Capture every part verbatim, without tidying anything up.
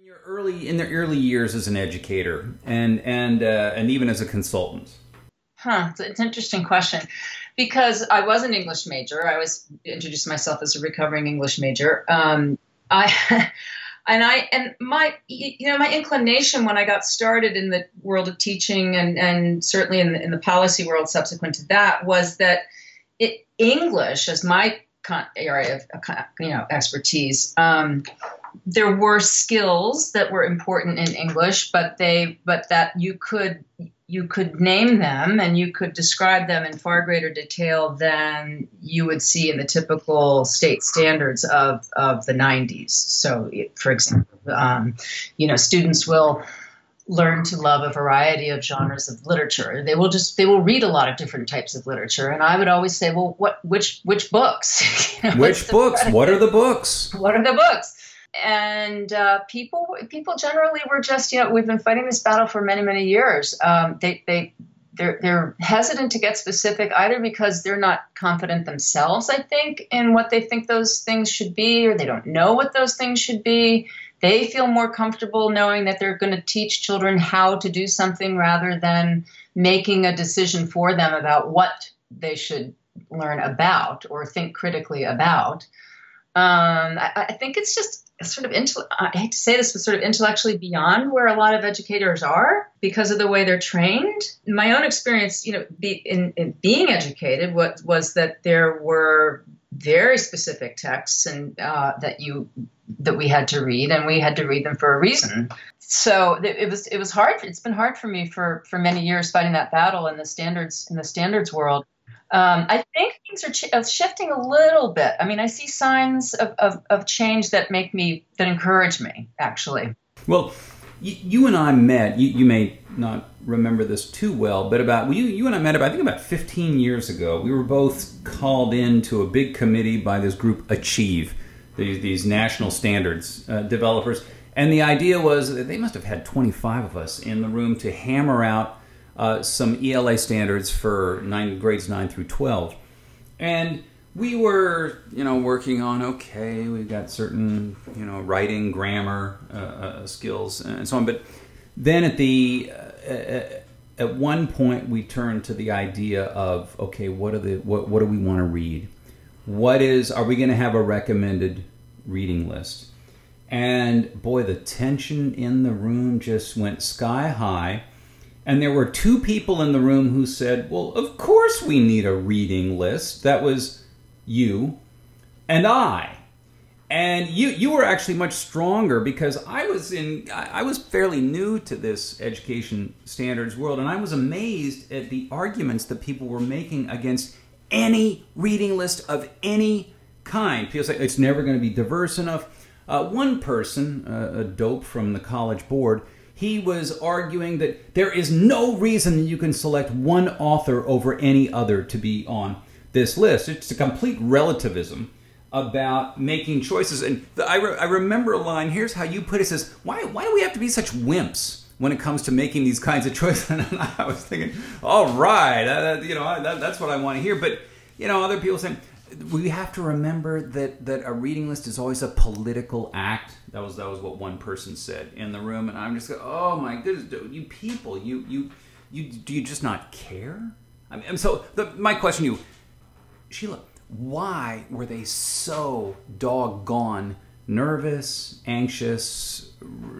Your early in the early years as an educator and and uh, and even as a consultant? Huh, it's, it's an interesting question because I was an English major. I was introduced myself as a recovering English major. Um, I and I and my you know my inclination when I got started in the world of teaching and and certainly in the, in the policy world subsequent to that was that it, English as my area of you know expertise. Um, there were skills that were important in English, but they but that you could you could name them and you could describe them in far greater detail than you would see in the typical state standards of, of the nineties. So, for example, um, you know, students will learn to love a variety of genres of literature. They will just they will read a lot of different types of literature. And I would always say, well, what which which books? You know, which books? What are the books? What are the books? And uh, people, people generally were just, you know, we've been fighting this battle for many, many years. Um, they, they, they're, they're hesitant to get specific either because they're not confident themselves, I think, in what they think those things should be, or they don't know what those things should be. They feel more comfortable knowing that they're going to teach children how to do something rather than making a decision for them about what they should learn about or think critically about. Um, I, I think it's just sort of, inte- I hate to say this, but sort of intellectually beyond where a lot of educators are because of the way they're trained. My own experience, you know, be, in, in being educated was, was that there were very specific texts and uh, that you that we had to read, and we had to read them for a reason. So it, it was it was hard. It's been hard for me for for many years fighting that battle in the standards in the standards world. Um, I think things are ch- shifting a little bit. I mean, I see signs of, of, of change that make me, that encourage me, actually. Well, you, you and I met, you, you may not remember this too well, but about, you, you and I met about, I think about fifteen years ago. We were both called into a big committee by this group, Achieve, these, these national standards uh, developers. And the idea was that they must have had twenty-five of us in the room to hammer out Uh, some E L A standards for nine, grades nine through twelve. And we were, you know, working on, okay, we've got certain, you know, writing, grammar uh, uh, skills and so on. But then at the, uh, at one point we turned to the idea of, okay, what are the, what, what do we want to read? What is, are we going to have a recommended reading list? And boy, the tension in the room just went sky high. And there were two people in the room who said, well, of course we need a reading list. That was you and I. And you you were actually much stronger because I was in I was fairly new to this education standards world, and I was amazed at the arguments that people were making against any reading list of any kind. People say it's never going to be diverse enough. Uh, one person, uh, a dope from the college board, he was arguing that there is no reason you can select one author over any other to be on this list. It's a complete relativism about making choices. And the, I, re, I remember a line, here's how you put it, says, why, why do we have to be such wimps when it comes to making these kinds of choices? And I was thinking, all right, uh, you know, that, that's what I want to hear. But, you know, other people saying, we have to remember that, that a reading list is always a political act. That was that was what one person said in the room, and I'm just going, oh my goodness, you people, you you you do you just not care? I mean, and so the, my question to you, Sheila, why were they so doggone nervous, anxious,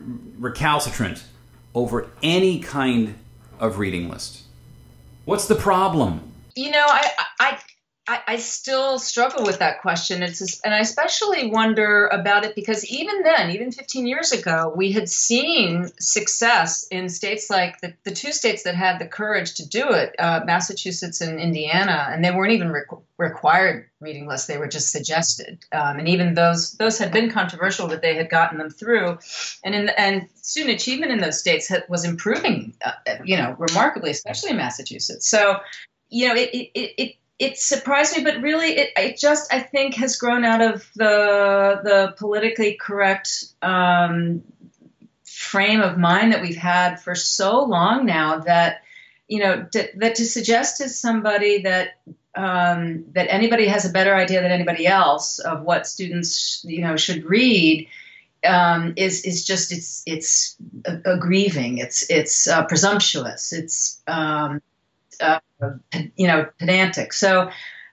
r- recalcitrant over any kind of reading list? What's the problem? You know, I I. I, I still struggle with that question. It's just, and I especially wonder about it because even then, even fifteen years ago, we had seen success in states like the, the two states that had the courage to do it, uh, Massachusetts and Indiana, and they weren't even re- required reading lists; they were just suggested. Um, and even those those had been controversial, but they had gotten them through. And in the, and student achievement in those states had, was improving, uh, you know, remarkably, especially in Massachusetts. So, you know, it it it. It surprised me, but really, it, it just, I think, has grown out of the the politically correct um, frame of mind that we've had for so long now that, you know, to, that to suggest to somebody that um, that anybody has a better idea than anybody else of what students, you know, should read um, is is just it's it's a, a grieving. It's it's uh, presumptuous. It's um, uh, you know pedantic. So.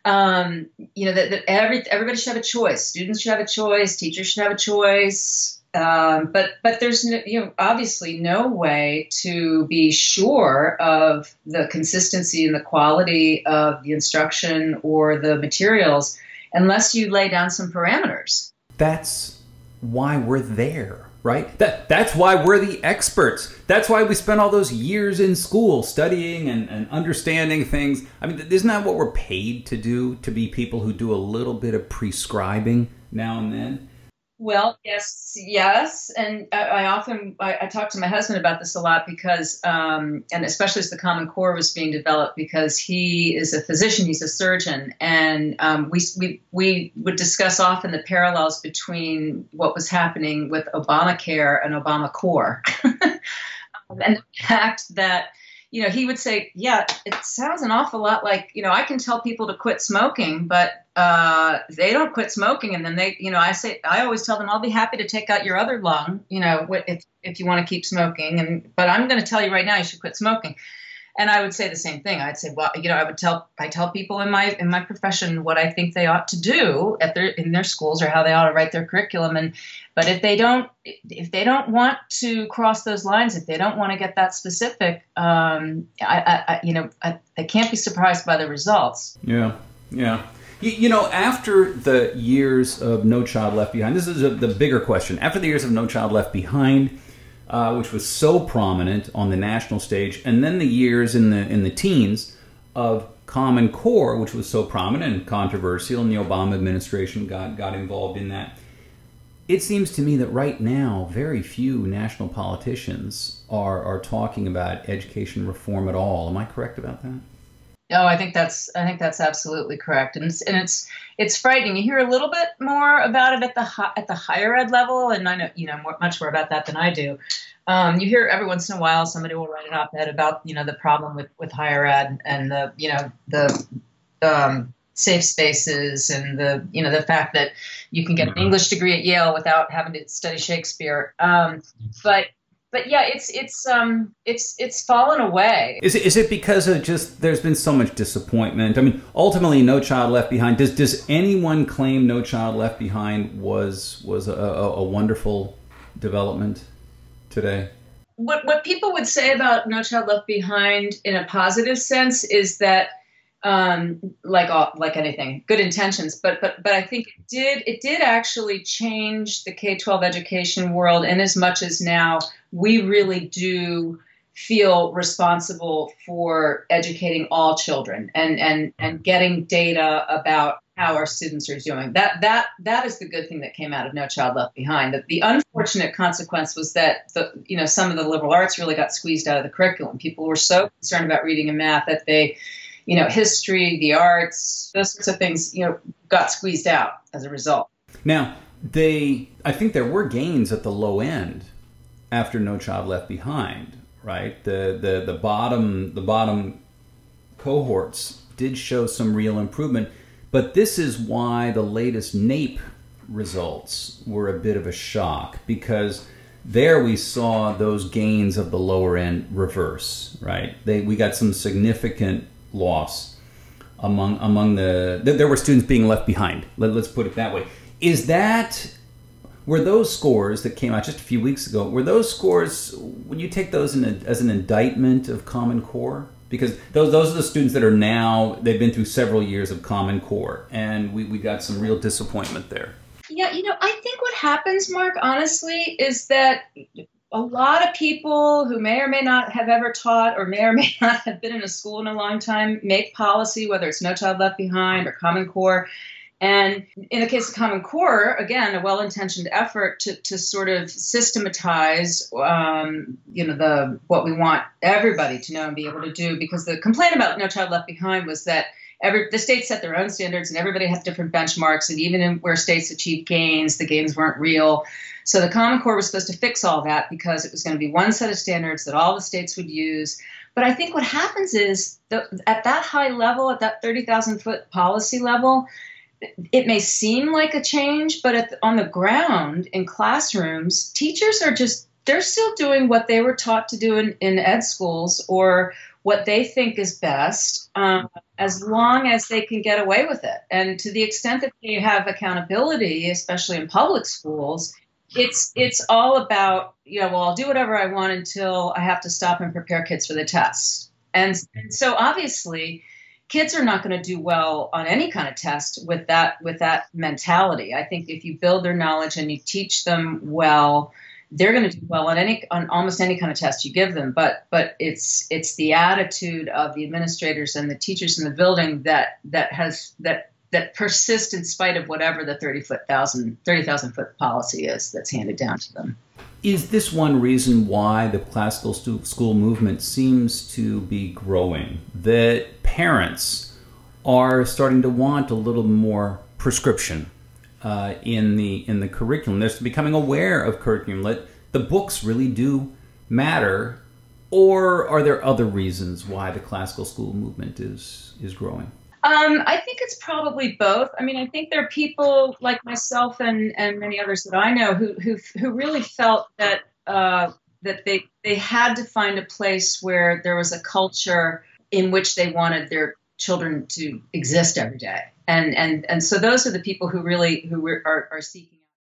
Um, you know that, that every everybody should have a choice. Students should have a choice. Teachers should have a choice. Um, but but there's no, you know obviously no way to be sure of the consistency and the quality of the instruction or the materials unless you lay down some parameters. That's why we're there, right? That that's why we're the experts. That's why we spent all those years in school studying and, and understanding things. I mean, isn't that what we're paid to do, to be people who do a little bit of prescribing now and then? Well, yes, yes. And I, I often, I, I talk to my husband about this a lot because, um, and especially as the Common Core was being developed, because he is a physician, he's a surgeon. And um, we, we, we would discuss often the parallels between what was happening with Obamacare and Obamacare. And the fact that, you know, he would say, yeah, it sounds an awful lot like, you know, I can tell people to quit smoking, but uh, they don't quit smoking. And then they, you know, I say, I always tell them, I'll be happy to take out your other lung, you know, if, if you want to keep smoking. And, but I'm going to tell you right now, you should quit smoking. And I would say the same thing. I'd say, well, you know, I would tell, I tell people in my, in my profession what I think they ought to do at their, in their schools or how they ought to write their curriculum. And, but if they don't, if they don't want to cross those lines, if they don't want to get that specific, um, I, I, I you know, I, I can't be surprised by the results. Yeah. Yeah. You, you know, after the years of No Child Left Behind, this is a, the bigger question. After the years of No Child Left Behind, Uh, which was so prominent on the national stage, and then the years in the in the teens of Common Core, which was so prominent and controversial, and the Obama administration got, got involved in that. It seems to me that right now, very few national politicians are, are talking about education reform at all. Am I correct about that? No, I think that's I think that's absolutely correct, and it's and it's it's frightening. You hear a little bit more about it at the hi, at the higher ed level, and I know you know more, much more about that than I do. Um, you hear every once in a while somebody will write an op-ed about you know the problem with, with higher ed and the you know the um, safe spaces and the you know the fact that you can get an English degree at Yale without having to study Shakespeare, um, but. But yeah, it's it's um it's it's fallen away. Is it is it because of just there's been so much disappointment? I mean, ultimately, No Child Left Behind. Does does anyone claim No Child Left Behind was was a, a, a wonderful development today? What what people would say about No Child Left Behind in a positive sense is that. Um, like all, like anything, good intentions, but but but I think it did it did actually change the K twelve education world in as much as now we really do feel responsible for educating all children and and and getting data about how our students are doing. That that that is the good thing that came out of No Child Left Behind. The, the unfortunate consequence was that the you know some of the liberal arts really got squeezed out of the curriculum. People were so concerned about reading and math that they you know, history, the arts, those sorts of things, you know, got squeezed out as a result. Now, they, I think there were gains at the low end after No Child Left Behind, right? The the the bottom the bottom cohorts did show some real improvement, but this is why the latest NAEP results were a bit of a shock, because there we saw those gains of the lower end reverse, right? They we got some significant loss among among the there were students being left behind. Let, let's put it that way. Is that were those scores that came out just a few weeks ago? Were those scores? Would you take those in a, as an indictment of Common Core? Because those those are the students that are now they've been through several years of Common Core, and we we got some real disappointment there. Yeah, you know, I think what happens, Mark, honestly, is that a lot of people who may or may not have ever taught or may or may not have been in a school in a long time make policy, whether it's No Child Left Behind or Common Core. And in the case of Common Core, again, a well-intentioned effort to, to sort of systematize, um, you know, the what we want everybody to know and be able to do. Because the complaint about No Child Left Behind was that every the states set their own standards and everybody had different benchmarks. And even in where states achieved gains, the gains weren't real. So the Common Core was supposed to fix all that because it was going to be one set of standards that all the states would use. But I think what happens is that at that high level, at that thirty thousand foot policy level, it may seem like a change, but at the, on the ground in classrooms, teachers are just, they're still doing what they were taught to do in, in ed schools or what they think is best, um, as long as they can get away with it. And to the extent that they have accountability, especially in public schools, it's it's all about, you know, well, I'll do whatever I want until I have to stop and prepare kids for the tests. And, and so obviously, kids are not going to do well on any kind of test with that with that mentality. I think if you build their knowledge and you teach them well, they're going to do well on any on almost any kind of test you give them. But but it's it's the attitude of the administrators and the teachers in the building that that has that that persist in spite of whatever the thirty thousand foot policy is that's handed down to them. Is this one reason why the classical stu- school movement seems to be growing? That parents are starting to want a little more prescription uh, in the in the curriculum. They're becoming aware of curriculum. That the books really do matter, or are there other reasons why the classical school movement is is growing? Um, I think it's probably both. I mean, I think there are people like myself and, and many others that I know who who who really felt that uh, that they they had to find a place where there was a culture in which they wanted their children to exist every day, and and and so those are the people who really who are, are seeking